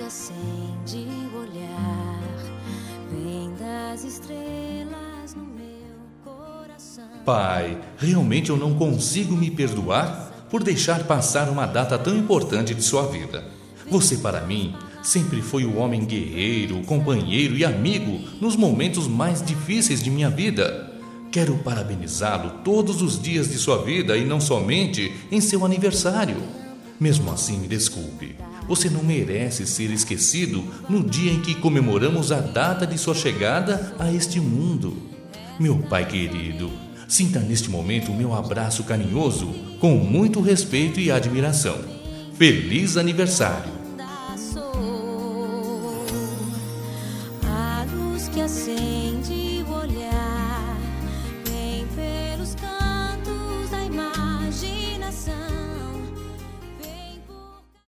acende o olhar, vem das estrelas no meu coração. Pai, realmente eu não consigo me perdoar por deixar passar uma data tão importante de sua vida. Você, para mim, sempre foi o homem guerreiro, companheiro e amigo nos momentos mais difíceis de minha vida. Quero parabenizá-lo todos os dias de sua vida e não somente em seu aniversário. Mesmo assim, me desculpe. Você não merece ser esquecido no dia em que comemoramos a data de sua chegada a este mundo. Meu pai querido, sinta neste momento o meu abraço carinhoso com muito respeito e admiração. Feliz aniversário! A luz que acende